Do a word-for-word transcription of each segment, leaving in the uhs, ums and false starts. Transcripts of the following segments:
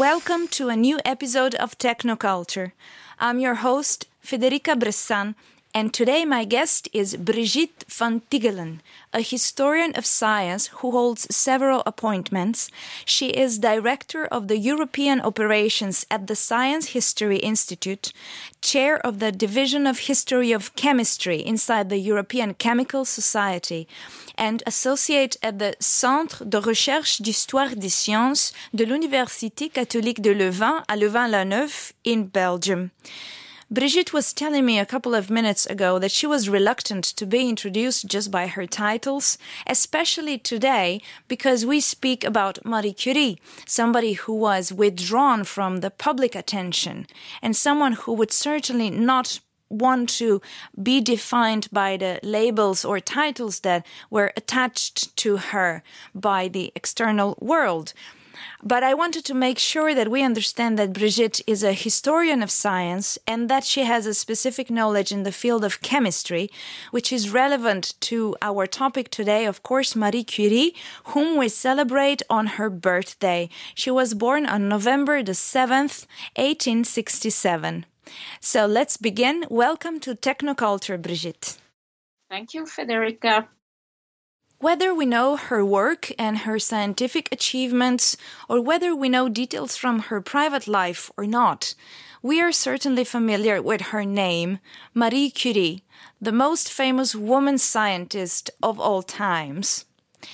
Welcome to a new episode of Technoculture. I'm your host, Federica Bressan, and today my guest is Brigitte van Tichelen, a historian of science who holds several appointments. She is director of the European operations at the Science History Institute, chair of the Division of History of Chemistry inside the European Chemical Society, and associate at the Centre de Recherche d'Histoire des Sciences de l'Université catholique de Leuven à Louvain-la-Neuve in Belgium. Brigitte was telling me a couple of minutes ago that she was reluctant to be introduced just by her titles, especially today because we speak about Marie Curie, somebody who was withdrawn from the public attention, and someone who would certainly not want to be defined by the labels or titles that were attached to her by the external world. But I wanted to make sure that we understand that Brigitte is a historian of science and that she has a specific knowledge in the field of chemistry, which is relevant to our topic today, of course, Marie Curie, whom we celebrate on her birthday. She was born on November the seventh, eighteen sixty-seven. So let's begin. Welcome to Technoculture, Brigitte. Thank you, Federica. Whether we know her work and her scientific achievements, or whether we know details from her private life or not, we are certainly familiar with her name, Marie Curie, the most famous woman scientist of all times.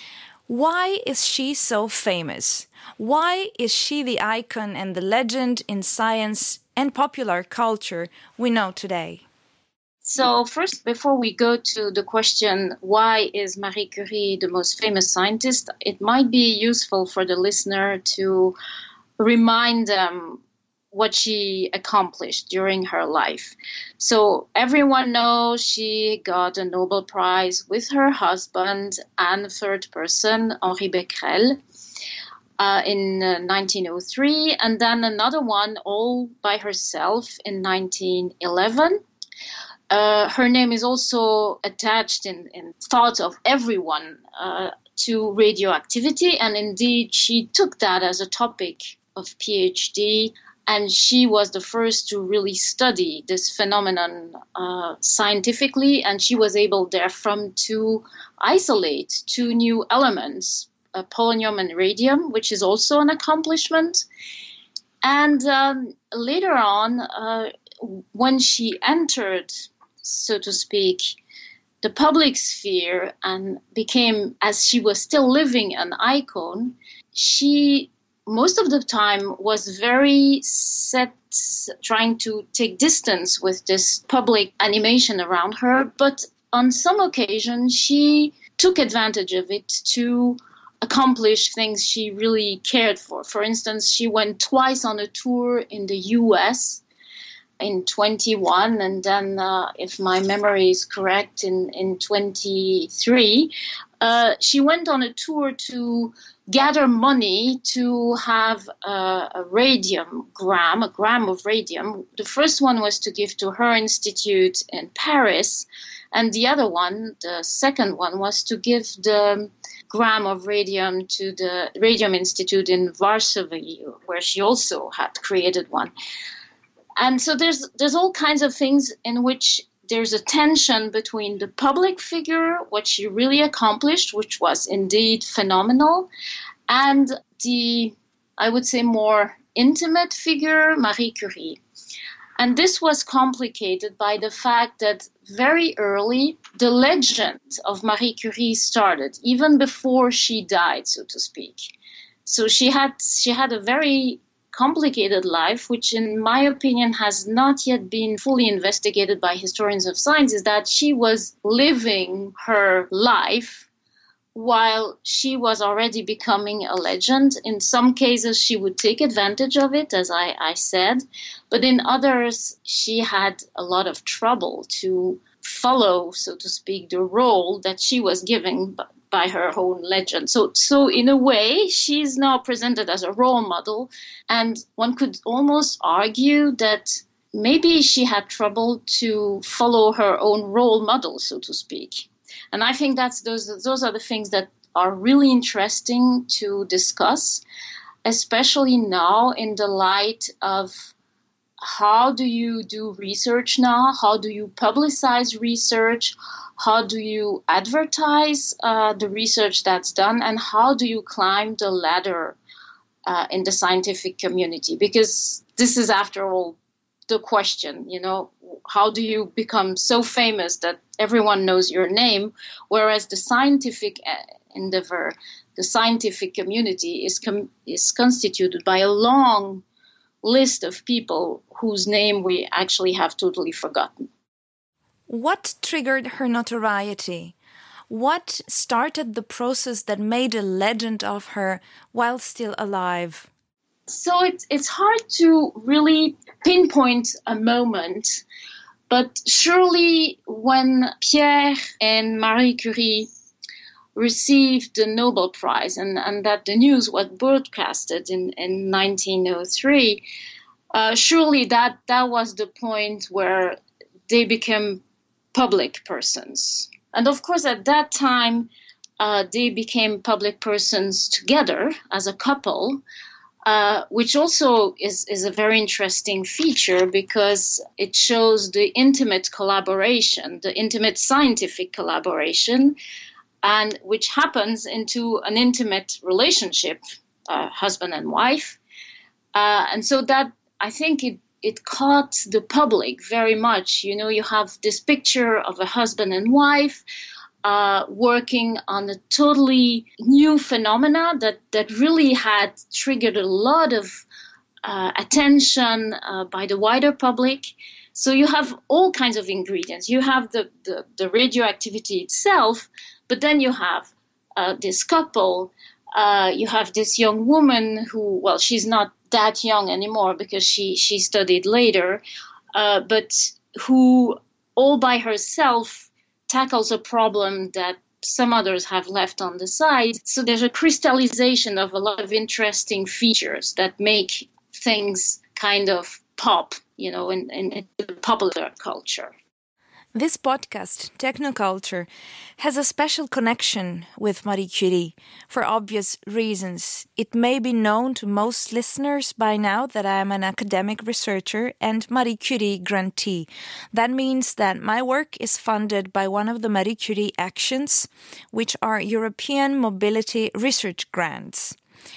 Why is she so famous? Why is she the icon and the legend in science and popular culture we know today? So first, before we go to the question, why is Marie Curie the most famous scientist, it might be useful for the listener to remind them what she accomplished during her life. So everyone knows she got a Nobel Prize with her husband and a third person, Henri Becquerel, uh, in uh, nineteen oh three, and then another one all by herself in nineteen eleven. Uh, her name is also attached in, in thoughts of everyone uh, to radioactivity, and indeed she took that as a topic of PhD, and she was the first to really study this phenomenon uh, scientifically, and she was able therefrom to isolate two new elements, uh, polonium and radium, which is also an accomplishment. And um, later on, uh, when she entered, so to speak, the public sphere and became, as she was still living, an icon, she most of the time was very set, trying to take distance with this public animation around her. But on some occasions, she took advantage of it to accomplish things she really cared for. For instance, she went twice on a tour in the U S in twenty-one, and then, uh, if my memory is correct, in, in twenty-three, uh, she went on a tour to gather money to have uh, a radium gram, a gram of radium. The first one was to give to her institute in Paris, and the other one, the second one, was to give the gram of radium to the Radium Institute in Varsovie, where she also had created one. And so there's there's all kinds of things in which there's a tension between the public figure, what she really accomplished, which was indeed phenomenal, and the, I would say, more intimate figure, Marie Curie. And this was complicated by the fact that very early, the legend of Marie Curie started, even before she died, so to speak. So she had she had a very complicated life, which in my opinion has not yet been fully investigated by historians of science, is that she was living her life while she was already becoming a legend. In some cases, she would take advantage of it, as I, I said, but in others, she had a lot of trouble to follow, so to speak, the role that she was giving by her own legend. So, so in a way, she's now presented as a role model, and one could almost argue that maybe she had trouble to follow her own role model, so to speak. And I think that's those those are the things that are really interesting to discuss. especially now in the light of how do you do research now? How do you publicize research? How do you advertise uh, the research that's done? And how do you climb the ladder uh, in the scientific community? Because this is, after all, the question, you know, how do you become so famous that everyone knows your name? Whereas the scientific endeavor, the scientific community is com- is constituted by a long list of people whose name we actually have totally forgotten. What triggered her notoriety? What started the process that made a legend of her while still alive? So it's it's hard to really pinpoint a moment, but surely when Pierre and Marie Curie received the Nobel Prize and, and that the news was broadcasted in, in nineteen oh three, uh, surely that, that was the point where they became public persons. And of course, at that time, uh, they became public persons together as a couple, uh, which also is, is a very interesting feature because it shows the intimate collaboration, the intimate scientific collaboration, and which happens into an intimate relationship, uh, husband and wife. Uh, and so that, I think it, it caught the public very much. You know, you have this picture of a husband and wife uh, working on a totally new phenomena that, that really had triggered a lot of uh, attention uh, by the wider public. So you have all kinds of ingredients. You have the, the, the radioactivity itself, but then you have uh, this couple, uh, you have this young woman who, well, she's not that young anymore because she, she studied later, uh, but who all by herself tackles a problem that some others have left on the side. So there's a crystallization of a lot of interesting features that make things kind of pop, you know, in, in, in the popular culture. This podcast, Technoculture, has a special connection with Marie Curie for obvious reasons. It may be known to most listeners by now that I am an academic researcher and Marie Curie grantee. That means that my work is funded by one of the Marie Curie actions, which are European Mobility Research Grants.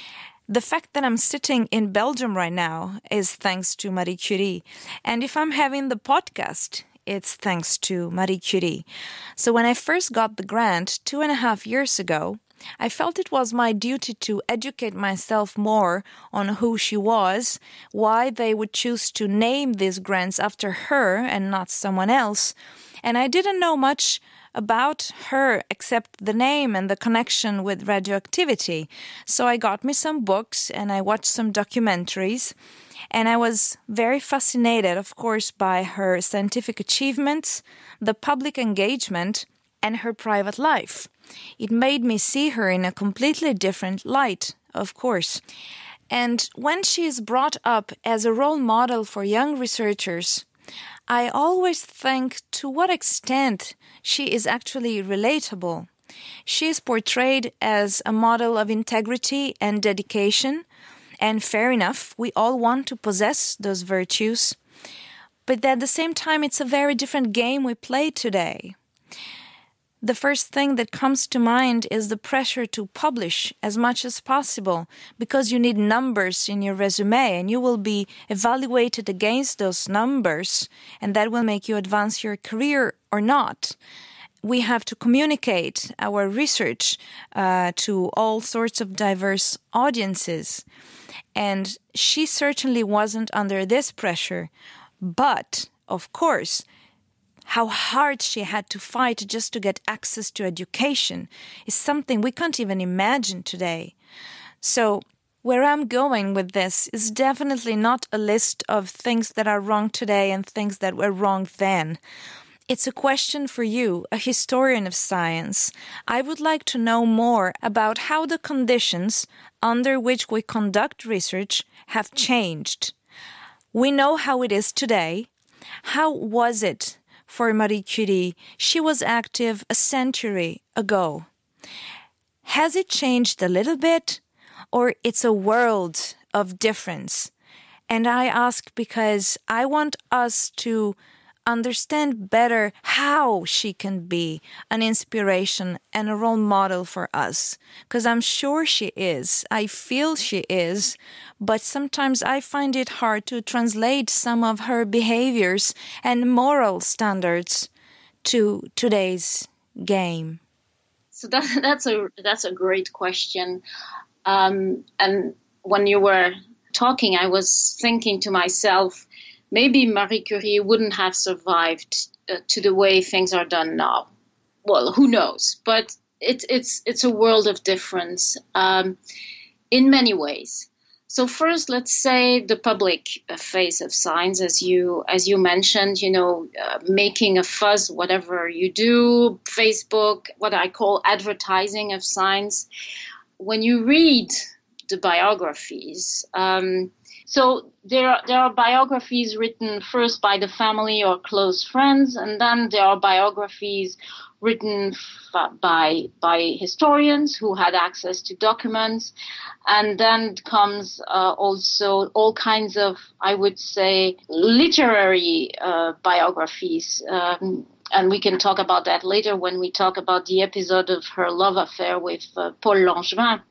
The fact that I'm sitting in Belgium right now is thanks to Marie Curie. And if I'm having the podcast, it's thanks to Marie Curie. So when I first got the grant two and a half years ago, I felt it was my duty to educate myself more on who she was, why they would choose to name these grants after her and not someone else. And I didn't know much about her except the name and the connection with radioactivity. So I got me some books and I watched some documentaries. And I was very fascinated, of course, by her scientific achievements, the public engagement, and her private life. It made me see her in a completely different light, of course. And when she is brought up as a role model for young researchers, I always think to what extent she is actually relatable. She is portrayed as a model of integrity and dedication. And fair enough, we all want to possess those virtues. But at the same time, it's a very different game we play today. The first thing that comes to mind is the pressure to publish as much as possible because you need numbers in your resume and you will be evaluated against those numbers and that will make you advance your career or not. We have to communicate our research uh, to all sorts of diverse audiences. And she certainly wasn't under this pressure. But, of course, how hard she had to fight just to get access to education is something we can't even imagine today. So, where I'm going with this is definitely not a list of things that are wrong today and things that were wrong then. It's a question for you, a historian of science. I would like to know more about how the conditions under which we conduct research have changed. We know how it is today. How was it for Marie Curie? She was active a century ago. Has it changed a little bit? or it's a world of difference. And I ask because I want us to understand better how she can be an inspiration and a role model for us. Because I'm sure she is. I feel she is. But sometimes I find it hard to translate some of her behaviors and moral standards to today's game. So that, that's a that's a great question. Um, and when you were talking, I was thinking to myself, maybe Marie Curie wouldn't have survived uh, to the way things are done now. Well, who knows? But it, it's it's a world of difference um, in many ways. So first, let's say the public face of science, as you as you mentioned, you know, uh, making a fuss, whatever you do, Facebook, what I call advertising of science. When you read the biographies, um, so there are, there are biographies written first by the family or close friends, and then there are biographies written f- by by historians who had access to documents, and then comes uh, also all kinds of, I would say, literary uh, biographies. Um, and we can talk about that later when we talk about the episode of her love affair with uh, Paul Langevin.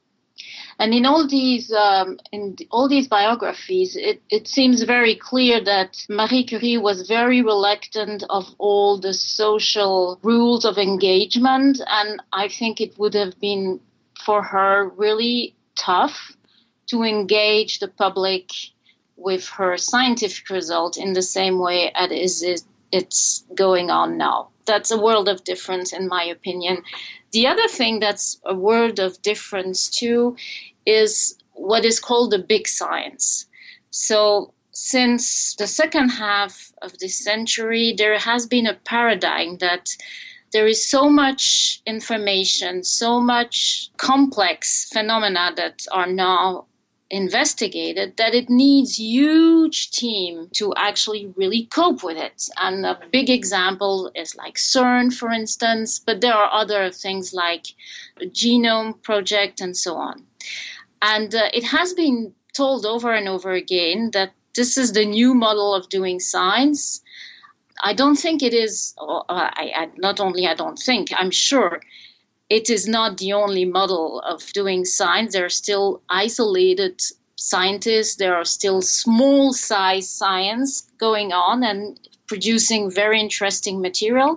And in all these um, in all these biographies, it, it seems very clear that Marie Curie was very reluctant of all the social rules of engagement, and I think it would have been for her really tough to engage the public with her scientific result in the same way as is it's going on now. That's a world of difference, in my opinion. The other thing that's a world of difference, too, is what is called the big science. So since the second half of this century, there has been a paradigm that there is so much information, so much complex phenomena that are now investigated that it needs huge team to actually really cope with it. And a big example is like CERN, for instance, but there are other things like the Genome Project and so on. And uh, it has been told over and over again that this is the new model of doing science. I don't think it is, uh, I, I, not only I don't think, I'm sure it is not the only model of doing science. There are still isolated scientists. There are still small-size science going on and producing very interesting material.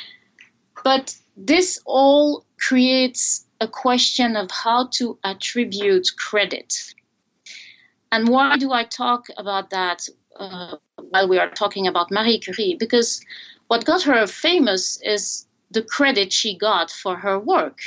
But this all creates a question of how to attribute credit. And why do I talk about that uh, while we are talking about Marie Curie? Because what got her famous is the credit she got for her work.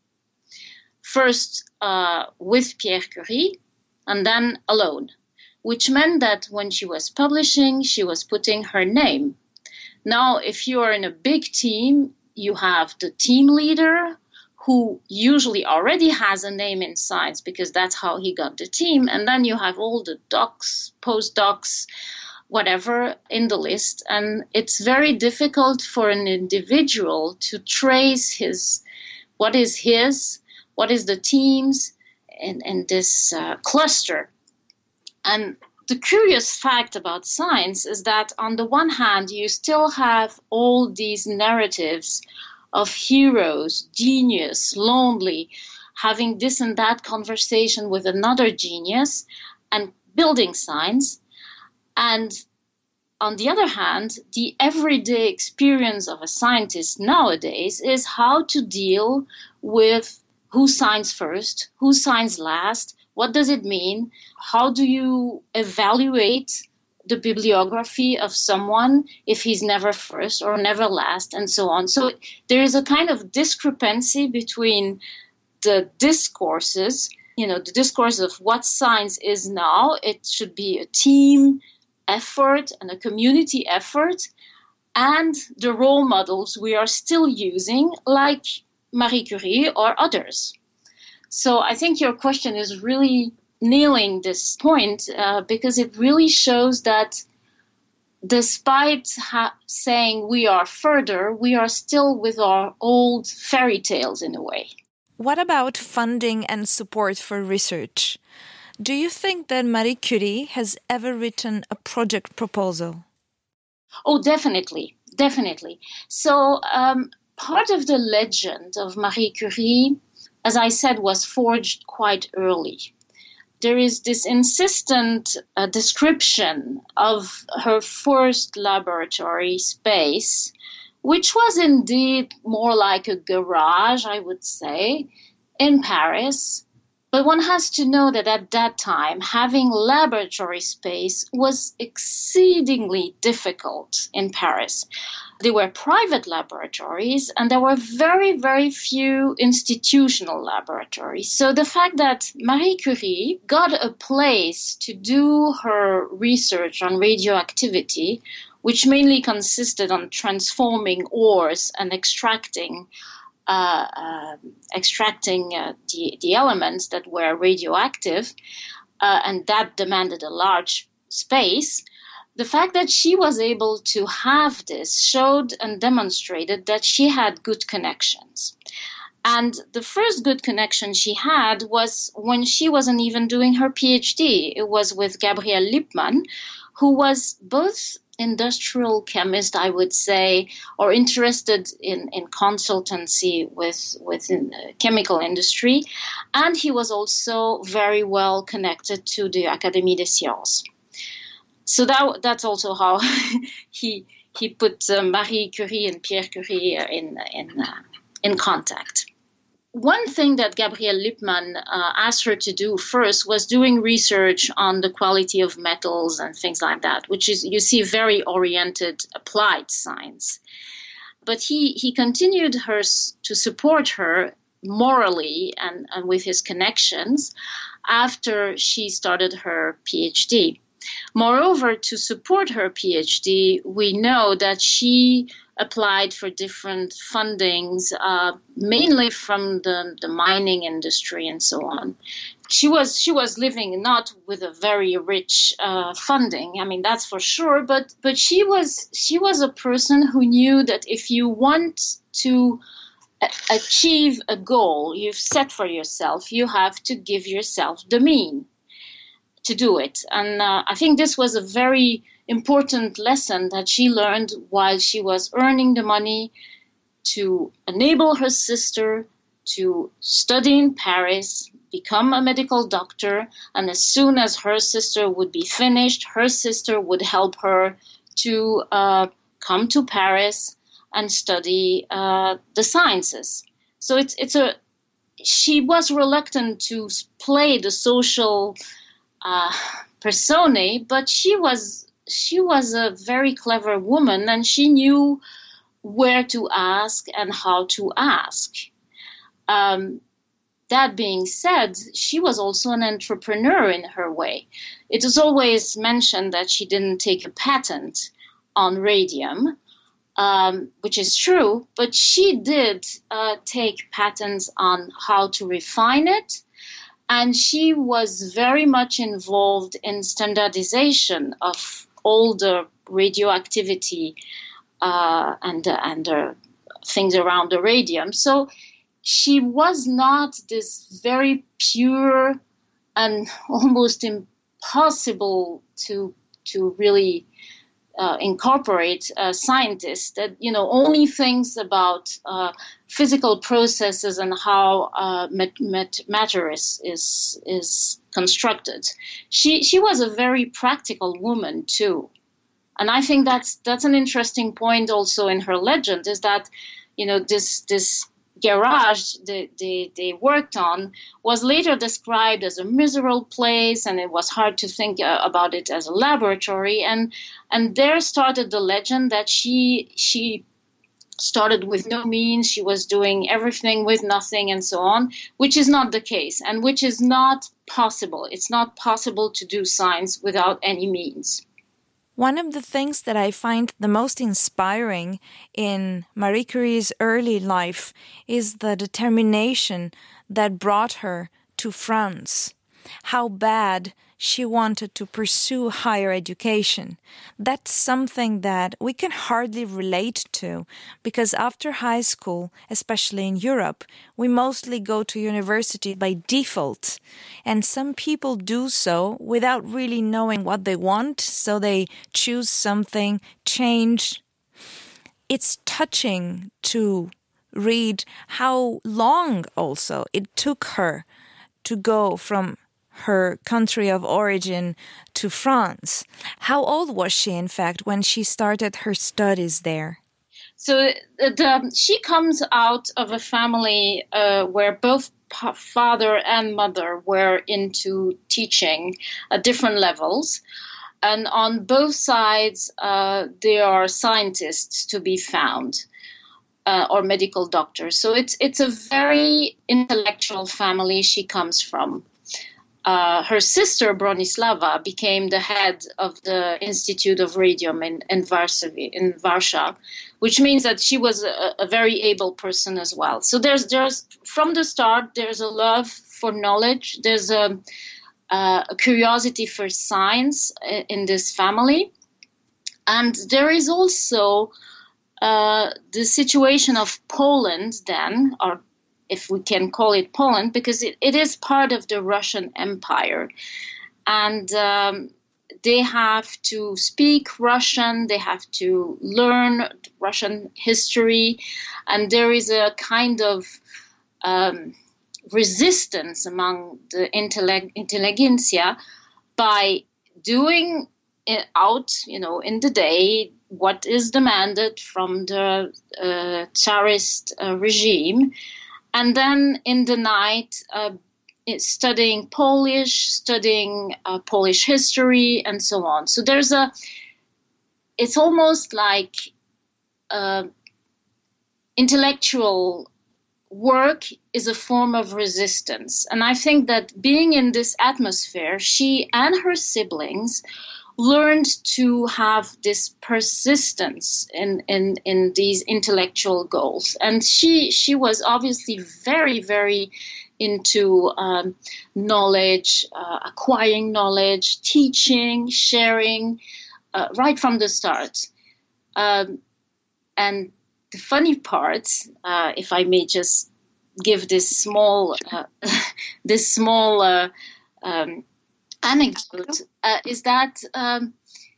First uh, with Pierre Curie, and then alone, which meant that when she was publishing, she was putting her name. Now, if you are in a big team, you have the team leader, who usually already has a name in science because that's how he got the team, and then you have all the docs, postdocs, whatever in the list, and it's very difficult for an individual to trace his, what is his, what is the team's, in, in this uh, cluster. And the curious fact about science is that on the one hand, you still have all these narratives of heroes, genius, lonely, having this and that conversation with another genius and building science. And on the other hand, the everyday experience of a scientist nowadays is how to deal with who signs first, who signs last, what does it mean, how do you evaluate the bibliography of someone if he's never first or never last, and so on. So there is a kind of discrepancy between the discourses, you know, the discourse of what science is now. It should be a team effort and a community effort, and the role models we are still using, like Marie Curie or others. So I think your question is really nailing this point uh, because it really shows that despite ha- saying we are further, we are still with our old fairy tales in a way. What about funding and support for research? Do you think that Marie Curie has ever written a project proposal? Oh, definitely, definitely. So um, part of the legend of Marie Curie, as I said, was forged quite early. There is this insistent uh, description of her first laboratory space, which was indeed more like a garage, I would say, in Paris. But one has to know that at that time, having laboratory space was exceedingly difficult in Paris. There were private laboratories and there were very, very few institutional laboratories. So the fact that Marie Curie got a place to do her research on radioactivity, which mainly consisted on transforming ores and extracting Uh, uh, extracting uh, the, the elements that were radioactive, uh, and that demanded a large space. The fact that she was able to have this showed and demonstrated that she had good connections. And the first good connection she had was when she wasn't even doing her PhD. It was with Gabriele Lippmann, who was both industrial chemist, I would say, or interested in, in consultancy with within the chemical industry. And he was also very well connected to the Académie des Sciences. So that that's also how he he put uh, Marie Curie and Pierre Curie in in uh, in contact. One thing that Gabriele Lippmann uh, asked her to do first was doing research on the quality of metals and things like that, which is, you see, very oriented applied science. But he, he continued her to support her morally and, and with his connections after she started her PhD. Moreover, to support her PhD, we know that she applied for different fundings, uh, mainly from the, the mining industry and so on. She was she was living not with a very rich uh, funding. I mean, that's for sure. But but she was she was a person who knew that if you want to a- achieve a goal you've set for yourself, you have to give yourself the mean to do it. And uh, I think this was a very important lesson that she learned while she was earning the money to enable her sister to study in Paris, become a medical doctor, and as soon as her sister would be finished, her sister would help her to uh, come to Paris and study uh, the sciences. So it's it's a she was reluctant to play the social uh, personae, but she was she was a very clever woman, and she knew where to ask and how to ask. Um, that being said, she was also an entrepreneur in her way. It is always mentioned that she didn't take a patent on radium, um, which is true, but she did uh, take patents on how to refine it, and she was very much involved in standardization of all the radioactivity uh, and, uh, and uh, things around the radium. So she was not this very pure and almost impossible to to really uh, incorporate a scientist that, you know, only thinks about uh, physical processes and how uh, mat- mat- matter is, is is constructed. She she was a very practical woman too, and I think that's that's an interesting point also in her legend, is that, you know, this this. garage they, they, they worked on was later described as a miserable place, and it was hard to think uh, about it as a laboratory. And and there started the legend that she she started with no means, she was doing everything with nothing and so on, which is not the case, and which is not possible. It's not possible to do science without any means. One of the things that I find the most inspiring in Marie Curie's early life is the determination that brought her to France. How bad she wanted to pursue higher education. That's something that we can hardly relate to because after high school, especially in Europe, we mostly go to university by default. And some people do so without really knowing what they want, so they choose something, change. It's touching to read how long also it took her to go from her country of origin to France. How old was she, in fact, when she started her studies there? So the, she comes out of a family uh, where both father and mother were into teaching at different levels. And on both sides, uh, there are scientists to be found. Uh, or medical doctors. So it's it's a very intellectual family she comes from. Uh, her sister, Bronislava, became the head of the Institute of Radium in, in, Varsovie, in Warsaw, which means that she was a, a very able person as well. So there's, there's from the start, there's a love for knowledge. There's a, uh, a curiosity for science in, in this family. And there is also uh, the situation of Poland then, or if we can call it Poland, because it, it is part of the Russian Empire. And um, they have to speak Russian, they have to learn Russian history, and there is a kind of um, resistance among the intellect- intelligentsia by doing it out, you know, in the day, what is demanded from the uh, Tsarist uh, regime. And then in the night, uh, studying Polish, studying uh, Polish history, and so on. So there's a, it's almost like uh, intellectual work is a form of resistance. And I think that being in this atmosphere, she and her siblings learned to have this persistence in, in, in these intellectual goals. And she she was obviously very, very into um, knowledge, uh, acquiring knowledge, teaching, sharing, uh, right from the start. Um, and the funny part, uh, if I may just give this small, uh, this small uh, um, anecdote, uh, is that um,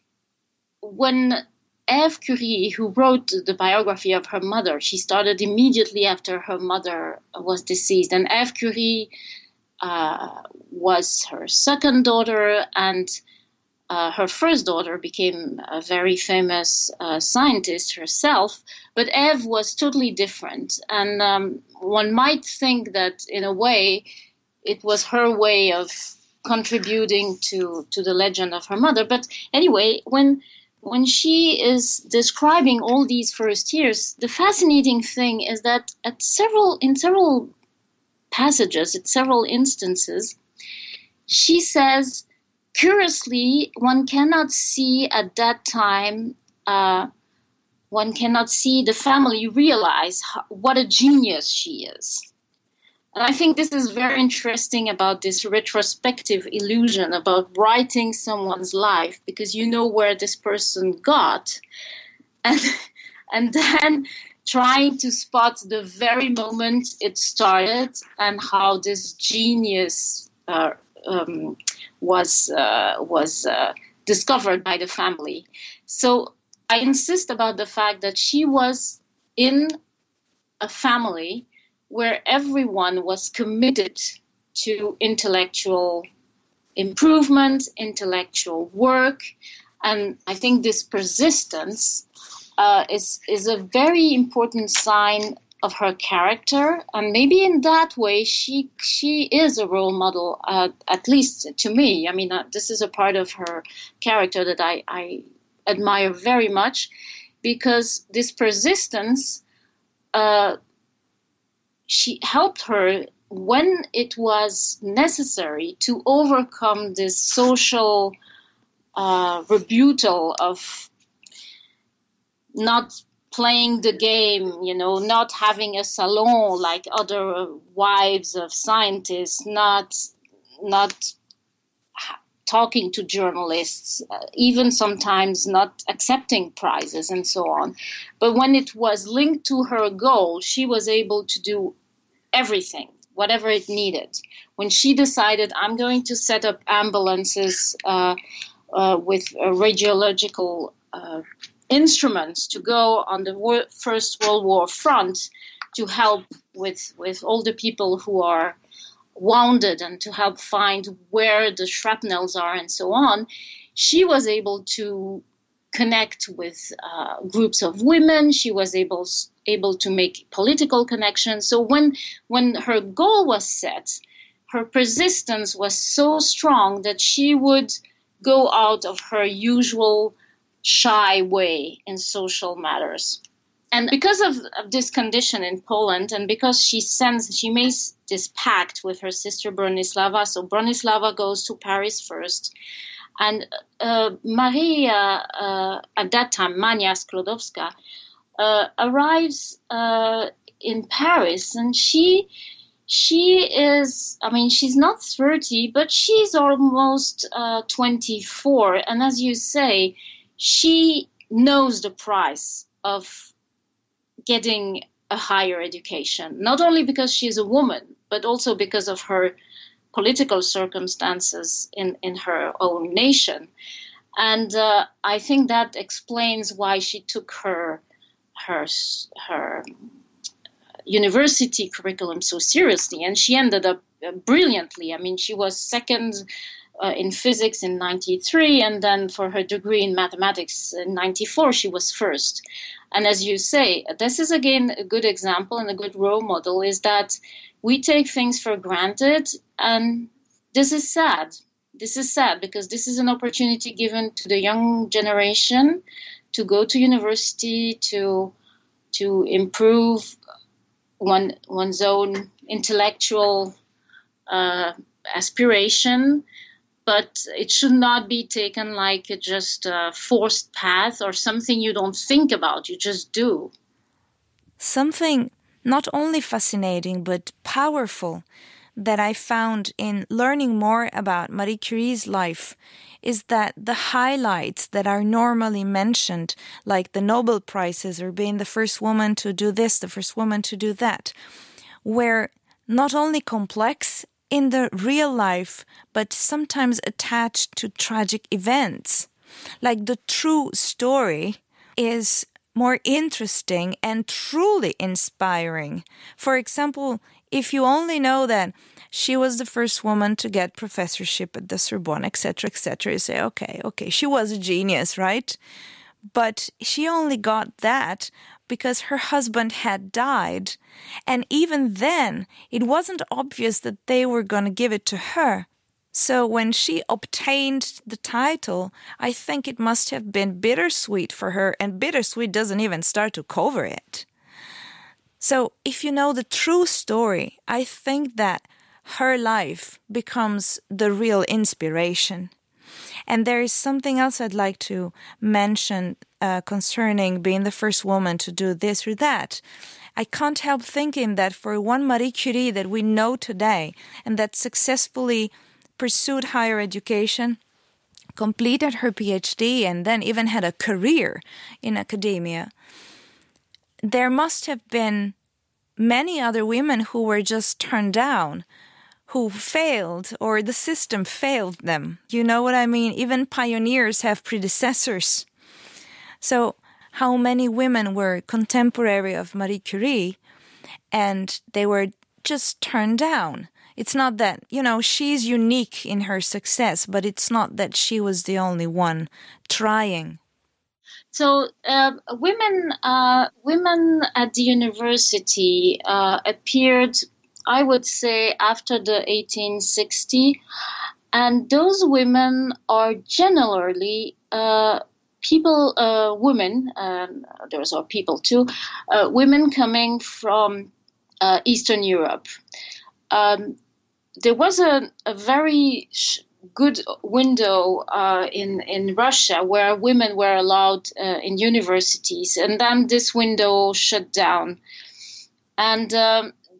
when Eve Curie, who wrote the biography of her mother, she started immediately after her mother was deceased. And Eve Curie uh, was her second daughter, and uh, her first daughter became a very famous uh, scientist herself. But Eve was totally different. And um, one might think that, in a way, it was her way of contributing to, to the legend of her mother. But anyway, when when she is describing all these first years, the fascinating thing is that at several in several passages, at several instances, she says, curiously, one cannot see at that time, uh, one cannot see the family realize how, what a genius she is. And I think this is very interesting about this retrospective illusion about writing someone's life, because you know where this person got, and and then trying to spot the very moment it started and how this genius uh, um, was uh, was uh, discovered by the family. So I insist about the fact that she was in a family where everyone was committed to intellectual improvement, intellectual work. And I think this persistence uh, is, is a very important sign of her character. And maybe in that way, she she is a role model, uh, at least to me. I mean, uh, this is a part of her character that I, I admire very much, because this persistence uh, she helped her when it was necessary to overcome this social uh, rebuttal of not playing the game, you know, not having a salon like other wives of scientists, not not talking to journalists, uh, even sometimes not accepting prizes and so on. But when it was linked to her goal, she was able to do everything, whatever it needed. When she decided, I'm going to set up ambulances uh, uh, with uh, radiological uh, instruments to go on the War- First World War front to help with, with all the people who are wounded and to help find where the shrapnels are and so on, she was able to connect with uh, groups of women. She was able able to make political connections. So when when her goal was set, her persistence was so strong that she would go out of her usual shy way in social matters. And because of, of this condition in Poland, and because she sends, she makes this pact with her sister Bronislava. So Bronislava goes to Paris first. And uh, Maria, uh, at that time, Mania Sklodowska, uh, arrives uh, in Paris. And she she is, I mean, she's not thirty, but she's almost uh, twenty-four. And as you say, she knows the price of getting a higher education, not only because she's a woman, but also because of her political circumstances in, in her own nation. And uh, I think that explains why she took her, her, her university curriculum so seriously. And she ended up brilliantly. I mean, she was second uh, in physics in ninety-three, and then for her degree in mathematics in ninety-four, she was first. And as you say, this is again a good example and a good role model, is that we take things for granted. And this is sad. This is sad because this is an opportunity given to the young generation to go to university, to to improve one one's own intellectual uh, aspiration. But it should not be taken like a just a forced path or something you don't think about, you just do. Something not only fascinating but powerful that I found in learning more about Marie Curie's life is that the highlights that are normally mentioned, like the Nobel Prizes or being the first woman to do this, the first woman to do that, were not only complex in the real life, but sometimes attached to tragic events. Like the true story is more interesting and truly inspiring. For example, if you only know that she was the first woman to get professorship at the Sorbonne, et cetera, et cetera, you say, okay, okay, she was a genius, right? But she only got that because her husband had died. And even then, it wasn't obvious that they were going to give it to her. So when she obtained the title, I think it must have been bittersweet for her, and bittersweet doesn't even start to cover it. So if you know the true story, I think that her life becomes the real inspiration. And there is something else I'd like to mention uh, concerning being the first woman to do this or that. I can't help thinking that for one Marie Curie that we know today and that successfully pursued higher education, completed her PhD, and then even had a career in academia, there must have been many other women who were just turned down, who failed, or the system failed them. You know what I mean? Even pioneers have predecessors. So how many women were contemporary of Marie Curie and they were just turned down? It's not that, you know, she's unique in her success, but it's not that she was the only one trying. So uh, women, uh, women at the university uh, appeared, I would say, after the eighteen sixty, and those women are generally uh, people, uh, women, um, those are people too, uh, women coming from uh, Eastern Europe. Um, there was a, a very sh- good window uh, in, in Russia where women were allowed uh, in universities, and then this window shut down. And um,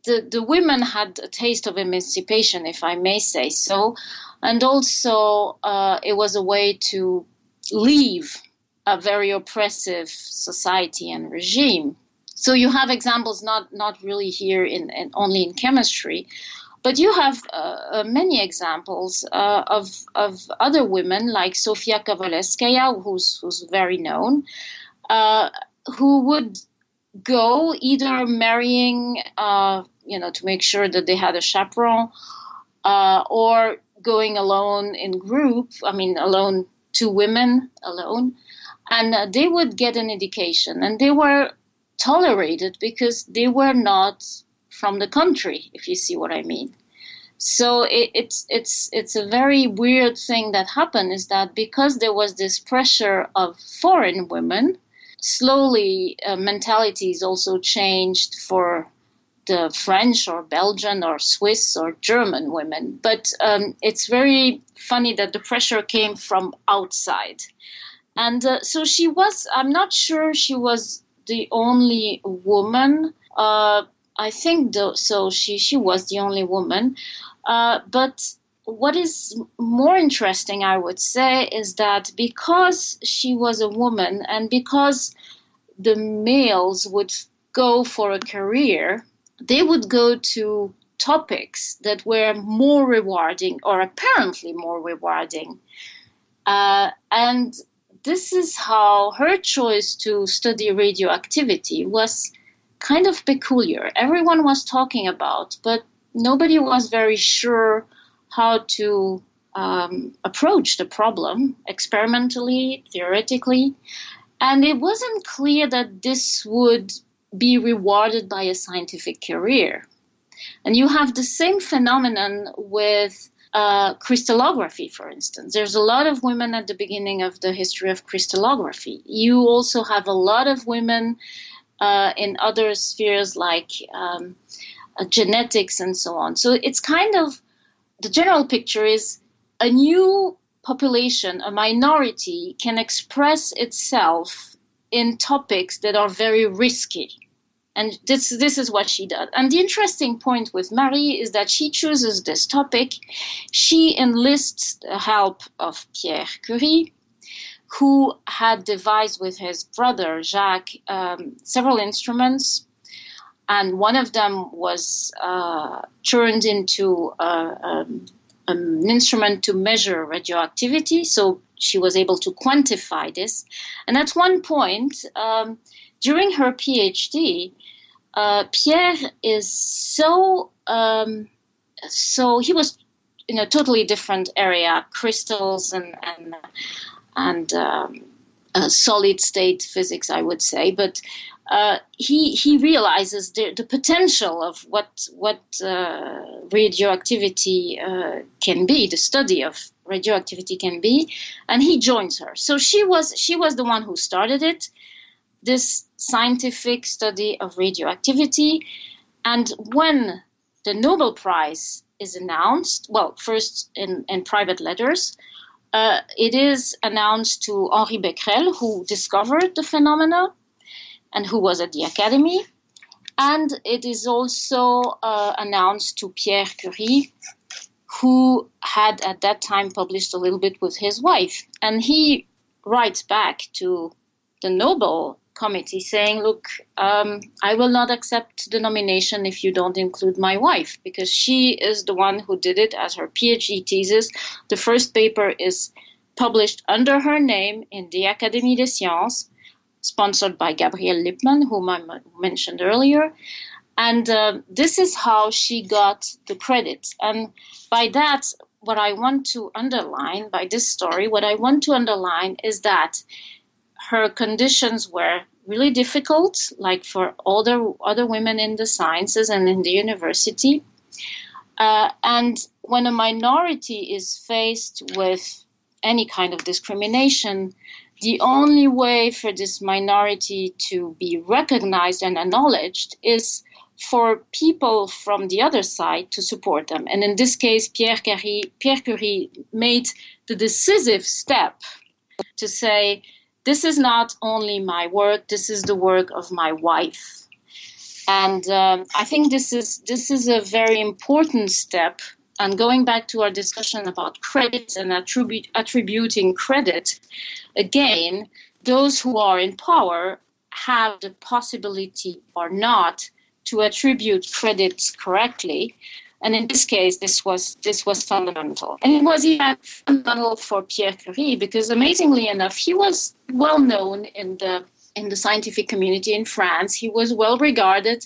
the, the women had a taste of emancipation, if I may say so. And also uh, it was a way to leave a very oppressive society and regime. So you have examples not, not really here in, in only in chemistry, but you have uh, many examples uh, of of other women like Sofia Kovalevskaya, who's who's very known, uh, who would go either marrying, uh, you know, to make sure that they had a chaperone, uh, or going alone in group. I mean, alone, two women alone, and uh, they would get an education, and they were tolerated because they were not from the country, if you see what I mean. So it, it's it's it's a very weird thing that happened, is that because there was this pressure of foreign women, slowly uh, mentalities also changed for the French or Belgian or Swiss or German women. But um, it's very funny that the pressure came from outside. And uh, so she was, I'm not sure she was the only woman. Uh, I think though, so she, she was the only woman. Uh, but what is more interesting, I would say, is that because she was a woman and because the males would go for a career, they would go to topics that were more rewarding or apparently more rewarding. Uh, and this is how her choice to study radioactivity was kind of peculiar. Everyone was talking about, but nobody was very sure how to um, approach the problem experimentally, theoretically. And it wasn't clear that this would be rewarded by a scientific career. And you have the same phenomenon with uh, crystallography, for instance. There's a lot of women at the beginning of the history of crystallography. You also have a lot of women uh, in other spheres like um, uh, genetics and so on. So it's kind of, the general picture is a new population, a minority, can express itself in topics that are very risky. And this this is what she does. And the interesting point with Marie is that she chooses this topic. She enlists the help of Pierre Curie, who had devised with his brother Jacques um, several instruments. And one of them was uh, turned into uh, um, an instrument to measure radioactivity. So she was able to quantify this. And at one point, um, during her PhD, uh, Pierre is so, um, so he was in a totally different area, crystals and, and, and um, uh, solid state physics, I would say. But uh, he he realizes the, the potential of what, what uh, radioactivity uh, can be, the study of radioactivity can be, and he joins her. So she was she was the one who started it, this scientific study of radioactivity. And when the Nobel Prize is announced, well, first in, in private letters, uh, it is announced to Henri Becquerel, who discovered the phenomena and who was at the Academy. And it is also uh, announced to Pierre Curie, who had at that time published a little bit with his wife. And he writes back to the Nobel Committee saying, look, um, I will not accept the nomination if you don't include my wife, because she is the one who did it as her PhD thesis. The first paper is published under her name in the Académie des Sciences, sponsored by Gabriel Lippmann, whom I m- mentioned earlier. And uh, this is how she got the credit. And by that, what I want to underline, by this story, what I want to underline is that her conditions were really difficult, like for other, other women in the sciences and in the university. Uh, and when a minority is faced with any kind of discrimination, the only way for this minority to be recognized and acknowledged is for people from the other side to support them. And in this case, Pierre Curie, Pierre Curie made the decisive step to say, this is not only my work, this is the work of my wife. And um, I think this is this is a very important step. And going back to our discussion about credit and attribute, attributing credit, again, those who are in power have the possibility or not to attribute credit correctly. And in this case, this was this was fundamental. And it was even fundamental for Pierre Curie because, amazingly enough, he was well known in the in the scientific community in France. He was well regarded,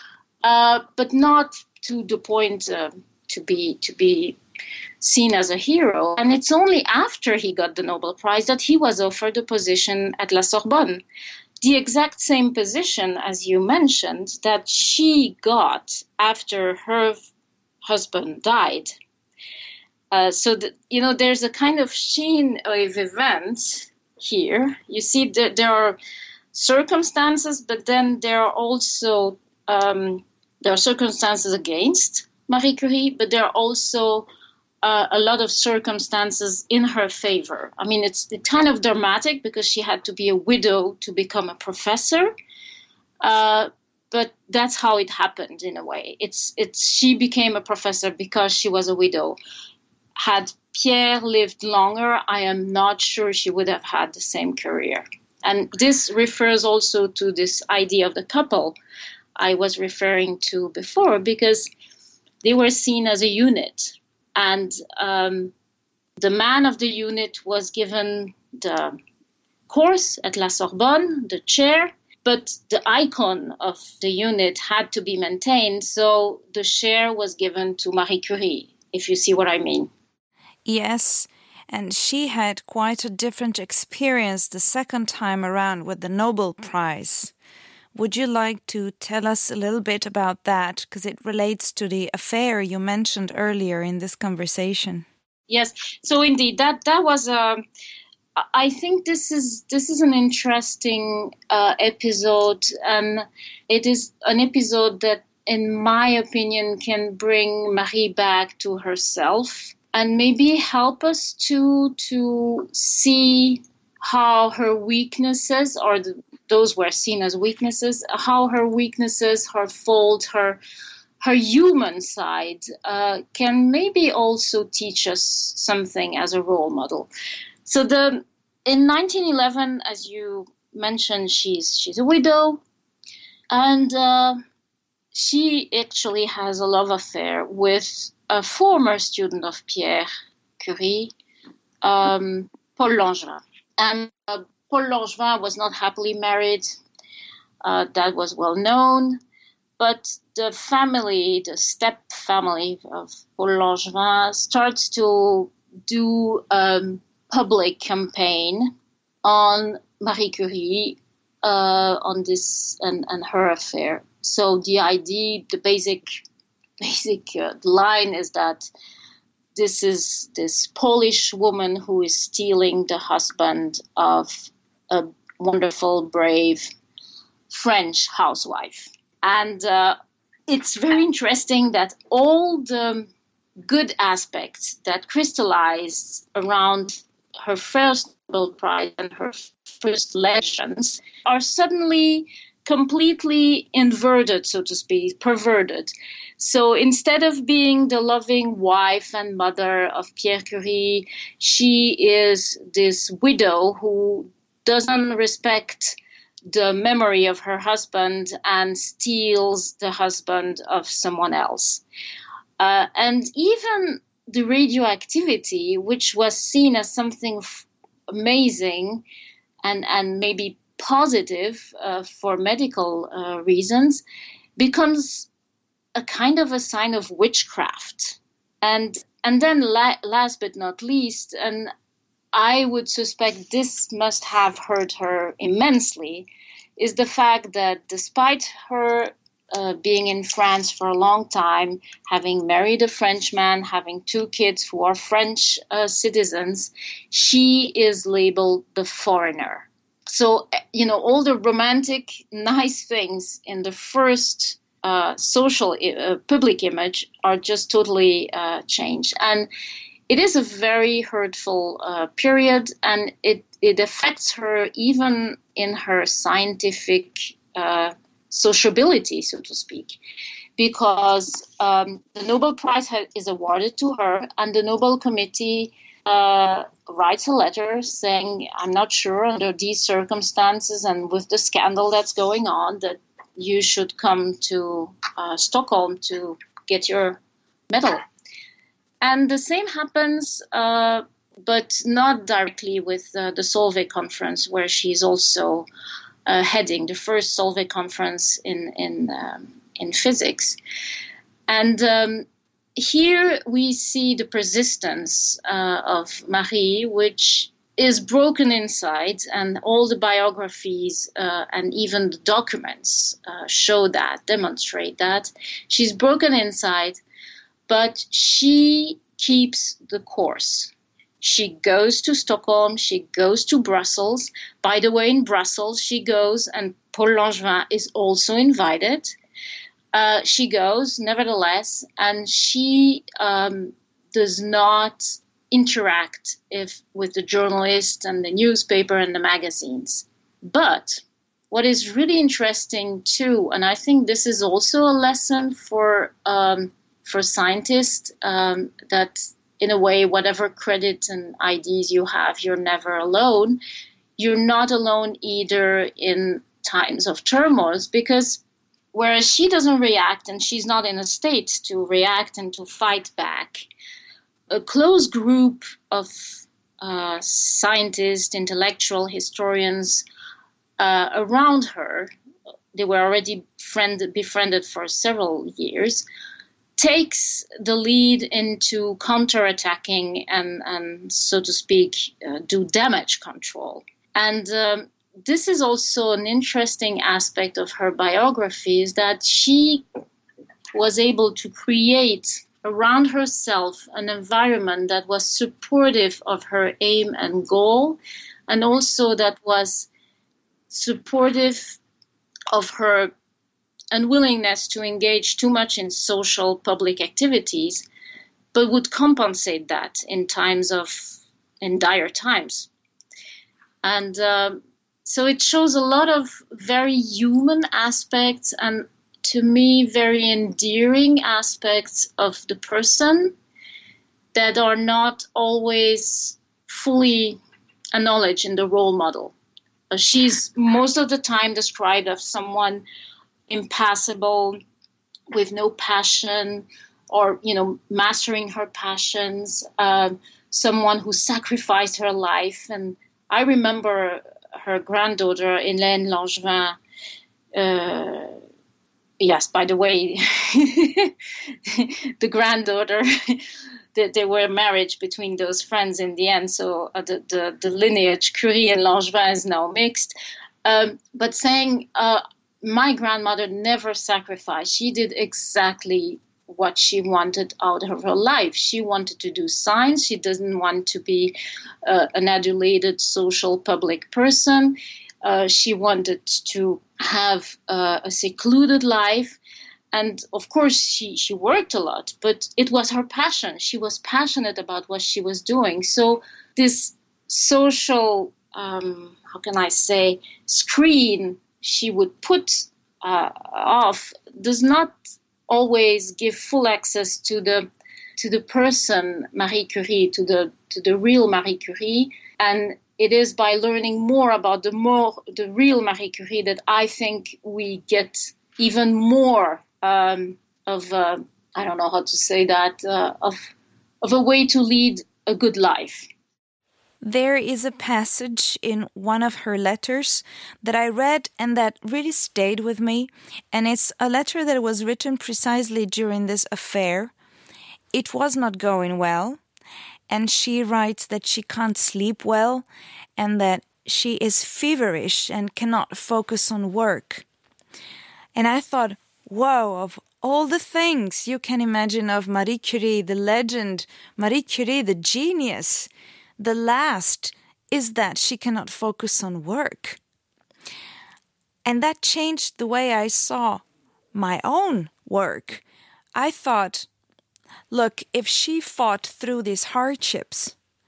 uh, but not to the point uh, to be to be seen as a hero. And it's only after he got the Nobel Prize that he was offered a position at La Sorbonne, the exact same position, as you mentioned, that she got after her husband died. Uh, so, that, you know, there's a kind of chain of events here. You see that there are circumstances, but then there are also um, there are circumstances against Marie Curie, but there are also uh, a lot of circumstances in her favor. I mean, it's, it's kind of dramatic because she had to be a widow to become a professor. Uh, But that's how it happened in a way. It's it's she became a professor because she was a widow. Had Pierre lived longer, I am not sure she would have had the same career. And this refers also to this idea of the couple I was referring to before, because they were seen as a unit. And um, the man of the unit was given the course at La Sorbonne, the chair, but the icon of the unit had to be maintained, so the chair was given to Marie Curie, if you see what I mean. Yes, and she had quite a different experience the second time around with the Nobel Prize. Would you like to tell us a little bit about that, because it relates to the affair you mentioned earlier in this conversation? Yes, so indeed, that, that was a... I think this is this is an interesting uh, episode, and it is an episode that, in my opinion, can bring Marie back to herself and maybe help us to to see how her weaknesses, or the, those were seen as weaknesses, how her weaknesses, her fault, her her human side uh, can maybe also teach us something as a role model. So the in nineteen eleven, as you mentioned, she's she's a widow, and uh, she actually has a love affair with a former student of Pierre Curie, um, Paul Langevin. And uh, Paul Langevin was not happily married. Uh, that was well known. But the family, the step family of Paul Langevin, starts to do um, public campaign on Marie Curie, uh, on this and, and her affair. So the idea, the basic basic uh, line is that this is this Polish woman who is stealing the husband of a wonderful, brave French housewife. And uh, it's very interesting that all the good aspects that crystallized around her first Nobel Prize and her first legends are suddenly completely inverted, so to speak, perverted. So instead of being the loving wife and mother of Pierre Curie, she is this widow who doesn't respect the memory of her husband and steals the husband of someone else. Uh, and even the radioactivity, which was seen as something f- amazing and, and maybe positive uh, for medical uh, reasons, becomes a kind of a sign of witchcraft. And and then la- last but not least, and I would suspect this must have hurt her immensely, is the fact that despite her uh, being in France for a long time, having married a Frenchman, having two kids who are French uh, citizens, she is labeled the foreigner. So, you know, all the romantic, nice things in the first uh, social, uh, public image are just totally uh, changed. And it is a very hurtful uh, period, and it, it affects her even in her scientific uh, sociability, so to speak, because um, the Nobel Prize ha- is awarded to her, and the Nobel Committee uh, writes a letter saying, I'm not sure under these circumstances and with the scandal that's going on that you should come to uh, Stockholm to get your medal. And the same happens, uh, but not directly with uh, the Solvay conference, where she's also uh, heading the first Solvay conference in in um, in physics. And um, here we see the persistence uh, of Marie, which is broken inside, and all the biographies uh, and even the documents uh, show that, demonstrate that. She's broken inside, but she keeps the course. She goes to Stockholm, she goes to Brussels. By the way, in Brussels, she goes, and Paul Langevin is also invited. Uh, she goes, nevertheless, and she um, does not interact if, with the journalists and the newspaper and the magazines. But what is really interesting too, and I think this is also a lesson for um, for scientists, um, that in a way, whatever credit and ideas you have, you're never alone. You're not alone either in times of turmoil, because whereas she doesn't react and she's not in a state to react and to fight back, a close group of uh, scientists, intellectual historians uh, around her, they were already friend, befriended for several years, takes the lead into counterattacking and, and so to speak, uh, do damage control. And um, this is also an interesting aspect of her biography, is that she was able to create around herself an environment that was supportive of her aim and goal, and also that was supportive of her unwillingness to engage too much in social public activities, but would compensate that in times of, in dire times. And uh, so it shows a lot of very human aspects, and to me, very endearing aspects of the person that are not always fully acknowledged in the role model. Uh, she's most of the time described as someone impassible, with no passion, or, you know, mastering her passions, uh, someone who sacrificed her life. And I remember her granddaughter, Hélène Langevin. Uh, yes, by the way, the granddaughter, that they were a marriage between those friends in the end. So uh, the, the, the lineage Curie and Langevin is now mixed. Um, but saying, uh, my grandmother never sacrificed. She did exactly what she wanted out of her life. She wanted to do science. She doesn't want to be uh, an adulated social public person. Uh, she wanted to have uh, a secluded life. And of course, she, she worked a lot, but it was her passion. She was passionate about what she was doing. So this social, um, how can I say, screen she would put uh, off does not always give full access to the to the person Marie Curie, to the to the real Marie Curie. And it is by learning more about the more the real Marie Curie that I think we get even more um, of uh, I don't know how to say that uh, of of a way to lead a good life. There is a passage in one of her letters that I read and that really stayed with me, and it's a letter that was written precisely during this affair. It was not going well, and she writes that she can't sleep well and that she is feverish and cannot focus on work. And I thought, whoa, of all the things you can imagine of Marie Curie, the legend, Marie Curie, the genius, the last is that she cannot focus on work. And that changed the way I saw my own work. I thought, look, if she fought through these hardships,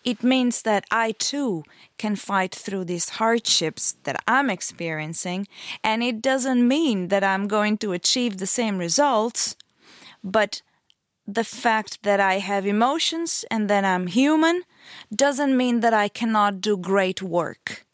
It means that I too can fight through these hardships that I'm experiencing, and it doesn't mean that I'm going to achieve the same results, but the fact that I have emotions and that I'm human doesn't mean that I cannot do great work.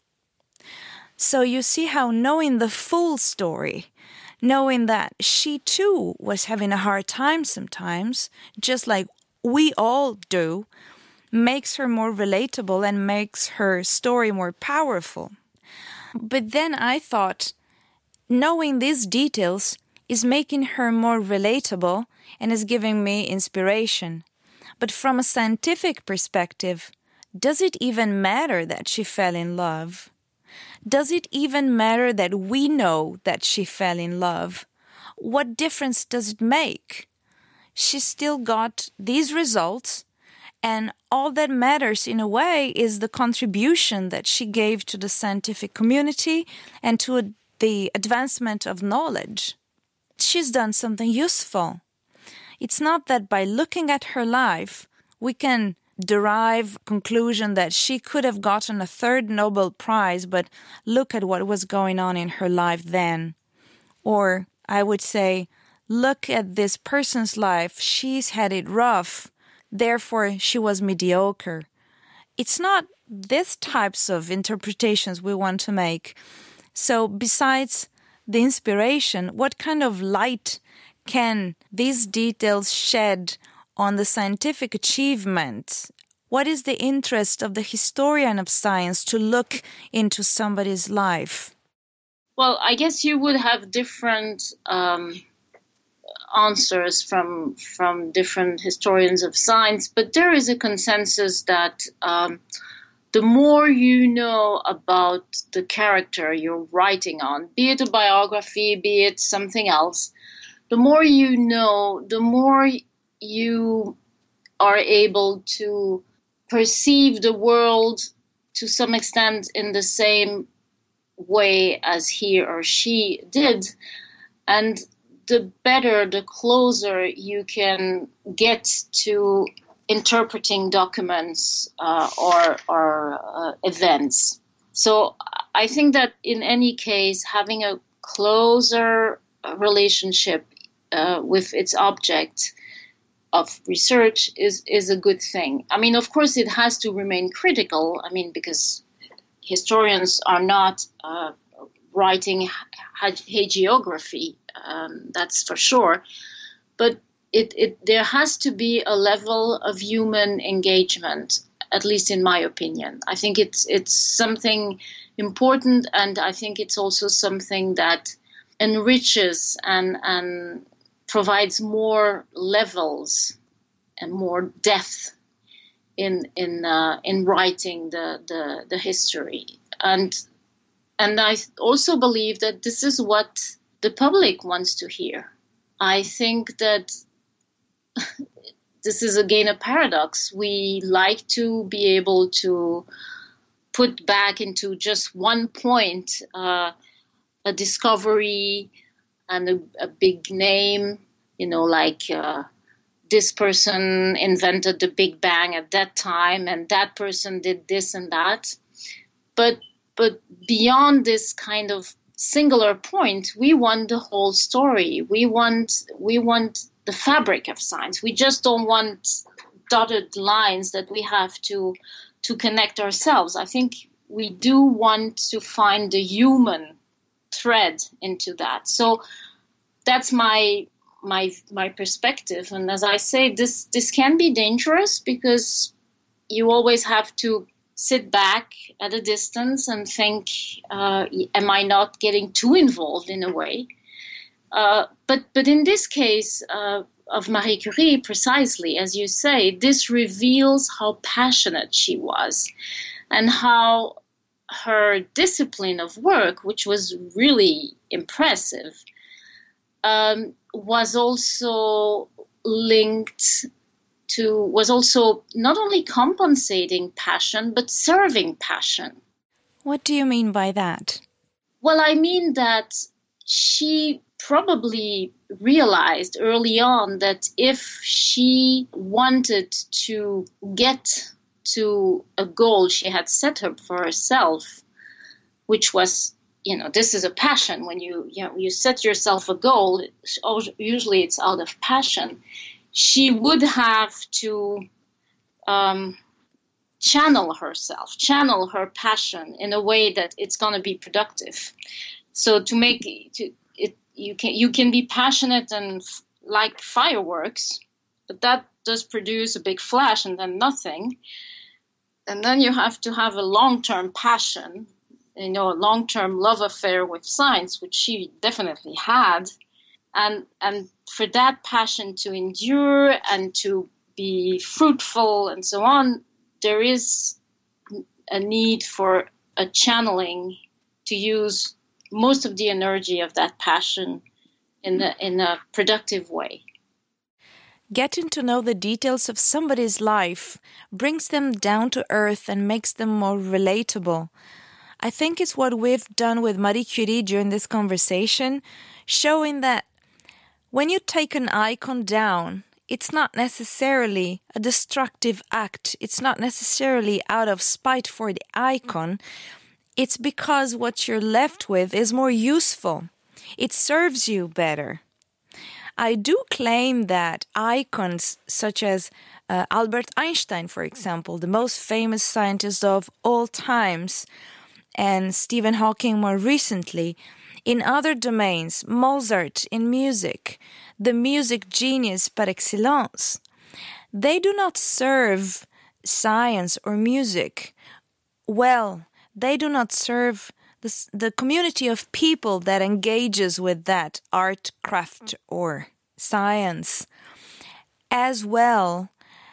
So you see how knowing the full story, knowing that she too was having a hard time sometimes, just like we all do, makes her more relatable and makes her story more powerful. But then I thought, knowing these details is making her more relatable and is giving me inspiration. But from a scientific perspective, does it even matter that she fell in love? Does it even matter that we know that she fell in love? What difference does it make? She still got these results, and all that matters in a way is the contribution that she gave to the scientific community and to the advancement of knowledge. She's done something useful. It's not that by looking at her life, we can derive conclusion that she could have gotten a third Nobel Prize, but look at what was going on in her life then. Or I would say, look at this person's life, she's had it rough, therefore she was mediocre. It's not these types of interpretations we want to make. So besides the inspiration, what kind of light can these details shed on the scientific achievement? What is the interest of the historian of science to look into somebody's life? Well, I guess you would have different um, answers from from different historians of science, but there is a consensus that um, the more you know about the character you're writing on, be it a biography, be it something else, the more you know, the more you are able to perceive the world to some extent in the same way as he or she did. And the better, the closer you can get to interpreting documents uh, or, or uh, events. So I think that in any case, having a closer relationship uh, with its object of research is, is a good thing. I mean, of course, it has to remain critical. I mean, because historians are not uh, writing hagiography, um, that's for sure. But it, it there has to be a level of human engagement, at least in my opinion. I think it's it's something important, and I think it's also something that enriches and and provides more levels and more depth in in uh, in writing the, the the history. And and I also believe that this is what the public wants to hear. I think that this is again a paradox. We like to be able to put back into just one point uh, a discovery and a, a big name, you know, like uh, this person invented the Big Bang at that time, and that person did this and that. But but beyond this kind of singular point, we want the whole story. We want we want the fabric of science. We just don't want dotted lines that we have to to connect ourselves. I think we do want to find the human thread into that. So that's my my my perspective. And as I say, this this can be dangerous because you always have to sit back at a distance and think, uh, am I not getting too involved in a way? Uh, but but in this case uh, of Marie Curie, precisely, as you say, this reveals how passionate she was and how her discipline of work, which was really impressive, um, was also linked to, was also not only compensating passion, but serving passion. What do you mean by that? Well, I mean that she probably realized early on that if she wanted to get to a goal she had set up for herself, which was, you know, this is a passion. When you, you know, you set yourself a goal, usually it's out of passion. She would have to um, channel herself, channel her passion in a way that it's going to be productive. So to make to it, you can you can be passionate and f- like fireworks, but that does produce a big flash and then nothing. And then you have to have a long-term passion, you know, a long-term love affair with science, which she definitely had. And and for that passion to endure and to be fruitful and so on, there is a need for a channeling to use most of the energy of that passion in a, in a productive way. Getting to know the details of somebody's life brings them down to earth and makes them more relatable. I think it's what we've done with Marie Curie during this conversation, showing that when you take an icon down, it's not necessarily a destructive act. It's not necessarily out of spite for the icon. It's because what you're left with is more useful. It serves you better. I do claim that icons such as uh, Albert Einstein, for example, the most famous scientist of all times, and Stephen Hawking more recently, in other domains, Mozart in music, the music genius par excellence, they do not serve science or music well. They do not serve the, the community of people that engages with that art, craft, or science, as well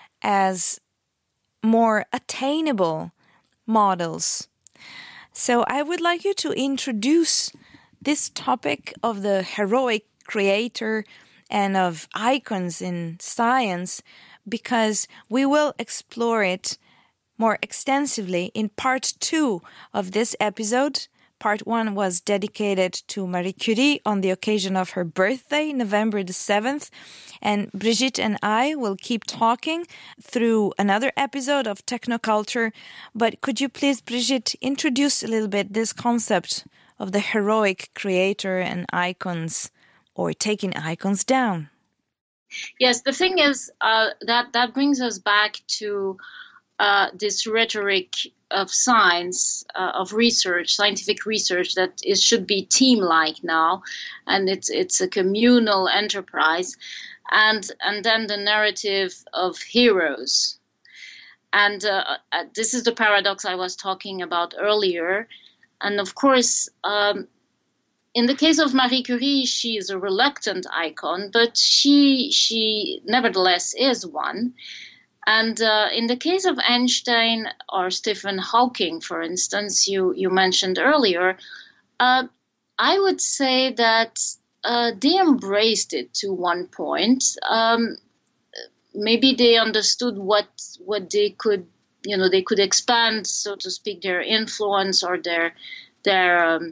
as more attainable models. So I would like you to introduce this topic of the heroic creator and of icons in science, because we will explore it more extensively in part two of this episode. Part one was dedicated to Marie Curie on the occasion of her birthday, November the seventh. And Brigitte and I will keep talking through another episode of Technoculture. But could you please, Brigitte, introduce a little bit this concept of the heroic creator and icons, or taking icons down? Yes, the thing is uh, that that brings us back to uh, this rhetoric of science, uh, of research, scientific research, that it should be team-like now, and it's it's a communal enterprise, and and then the narrative of heroes, and uh, uh, this is the paradox I was talking about earlier, and of course, um, in the case of Marie Curie, she is a reluctant icon, but she she nevertheless is one. And uh, in the case of Einstein or Stephen Hawking, for instance, you, you mentioned earlier, uh, I would say that uh, they embraced it to one point. Um, maybe they understood what what they could, you know, they could expand, so to speak, their influence or their their um,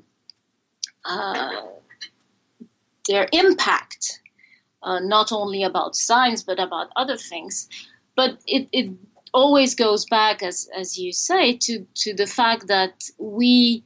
uh, their impact, uh, not only about science but about other things. But it, it always goes back, as as you say, to, to the fact that we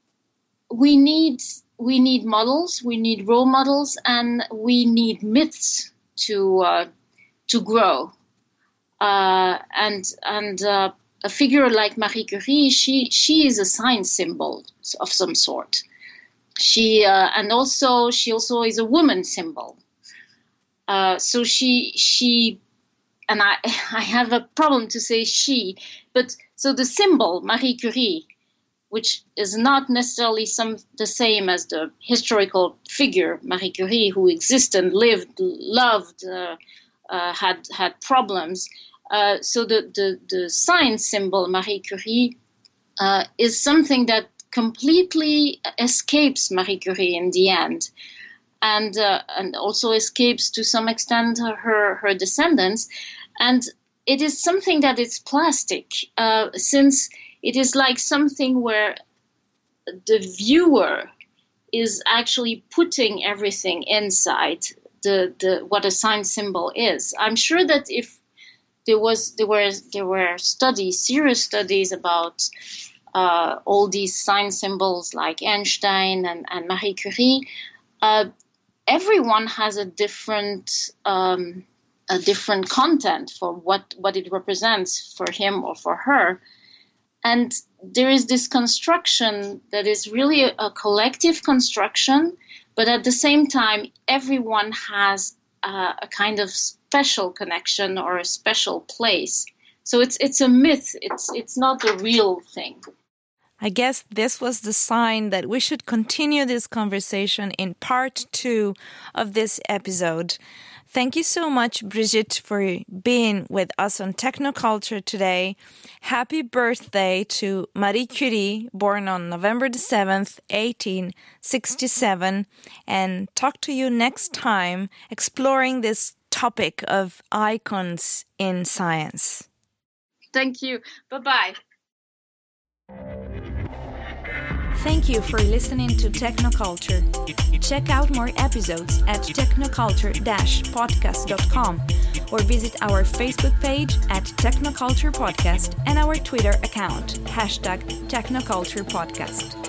we need we need models, we need role models, and we need myths to uh, to grow. Uh, and and uh, a figure like Marie Curie, she she is a science symbol of some sort. She uh, and also she also is a woman symbol. Uh, so she she. And I, I have a problem to say she, but so the symbol Marie Curie, which is not necessarily some the same as the historical figure Marie Curie, who existed, lived, loved, uh, uh, had had problems. Uh, so the, the the science symbol Marie Curie uh, is something that completely escapes Marie Curie in the end. And uh, and also escapes to some extent her her descendants, and it is something that is plastic, uh, since it is like something where the viewer is actually putting everything inside the the what a science symbol is. I'm sure that if there was there were there were studies, serious studies about uh, all these sign symbols like Einstein and, and Marie Curie. Uh, everyone has a different um, a different content for what, what it represents for him or for her. And there is this construction that is really a, a collective construction, but at the same time, everyone has uh, a kind of special connection or a special place. So it's it's a myth. It's it's not a real thing. I guess this was the sign that we should continue this conversation in part two of this episode. Thank you so much, Brigitte, for being with us on Technoculture today. Happy birthday to Marie Curie, born on November the seventh, eighteen sixty-seven. And talk to you next time, exploring this topic of icons in science. Thank you. Bye-bye. Thank you for listening to Technoculture. Check out more episodes at technoculture dash podcast dot com or visit our Facebook page at Technoculture Podcast and our Twitter account, hashtag Technoculture Podcast.